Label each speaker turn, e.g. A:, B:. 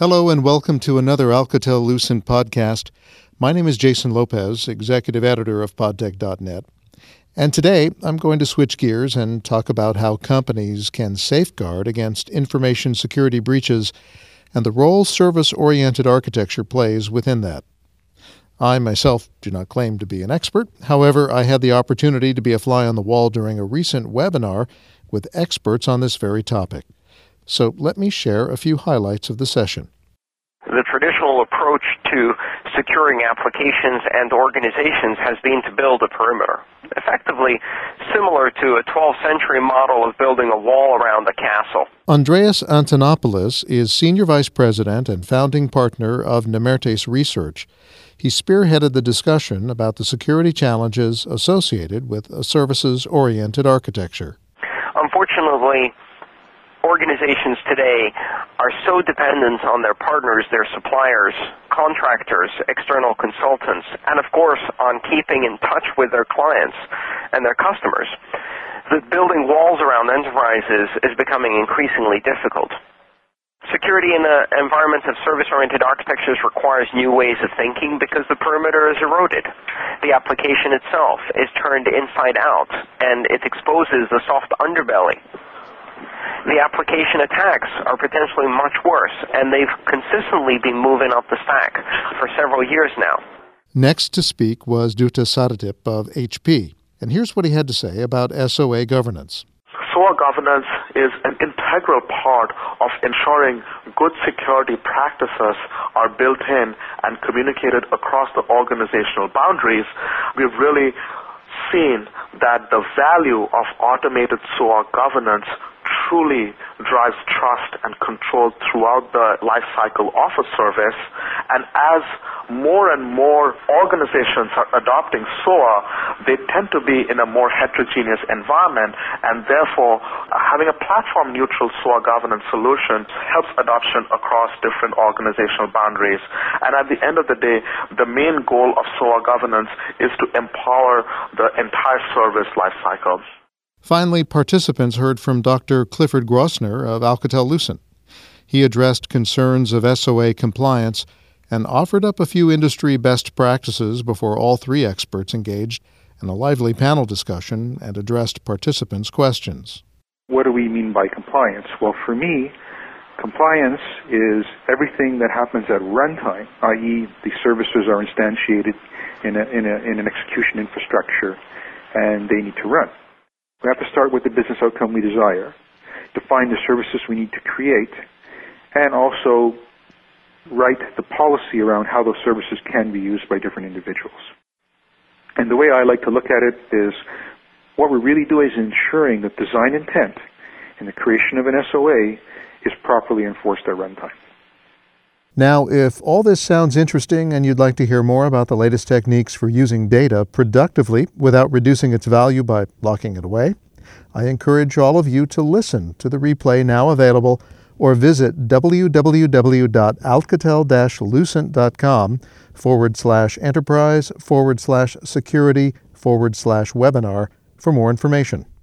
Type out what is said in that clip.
A: Hello and welcome to another Alcatel-Lucent podcast. My name is Jason Lopez, executive editor of podtech.net. And today I'm going to switch gears and talk about how companies can safeguard against information security breaches and the role service-oriented architecture plays within that. I myself do not claim to be an expert. However, I had the opportunity to be a fly on the wall during a recent webinar with experts on this very topic. So let me share a few highlights of the session.
B: The traditional approach to securing applications and organizations has been to build a perimeter, effectively similar to a 12th century model of building a wall around a castle.
A: Andreas Antonopoulos is Senior Vice President and founding partner of Nemertes Research. He spearheaded the discussion about the security challenges associated with a services-oriented architecture.
B: Unfortunately, organizations today are so dependent on their partners, their suppliers, contractors, external consultants, and of course on keeping in touch with their clients and their customers, that building walls around enterprises is becoming increasingly difficult. Security in the environment of service-oriented architectures requires new ways of thinking because the perimeter is eroded. The application itself is turned inside out, and it exposes the soft underbelly. The application attacks are potentially much worse, and they've consistently been moving up the stack for several years now.
A: Next to speak was Dutta Sadatip of HP, and here's what he had to say about SOA governance.
C: SOA governance is an integral part of ensuring good security practices are built in and communicated across the organizational boundaries. We've really seen that the value of automated SOA governance truly drives trust and control throughout the life cycle of a service. And as more and more organizations are adopting SOA, they tend to be in a more heterogeneous environment, and therefore having a platform-neutral SOA governance solution helps adoption across different organizational boundaries. And at the end of the day, the main goal of SOA governance is to empower the entire service life cycle.
A: Finally, participants heard from Dr. Clifford Grossner of Alcatel-Lucent. He addressed concerns of SOA compliance and offered up a few industry best practices before all three experts engaged in a lively panel discussion and addressed participants' questions.
D: What do we mean by compliance? Well, for me, compliance is everything that happens at runtime, i.e. the services are instantiated in an execution infrastructure and they need to run. We have to start with the business outcome we desire, define the services we need to create, and also write the policy around how those services can be used by different individuals. And the way I like to look at it is what we're really doing is ensuring that design intent and the creation of an SOA is properly enforced at runtime.
A: Now, if all this sounds interesting and you'd like to hear more about the latest techniques for using data productively without reducing its value by locking it away, I encourage all of you to listen to the replay now available or visit www.alcatel-lucent.com/enterprise/security/webinar for more information.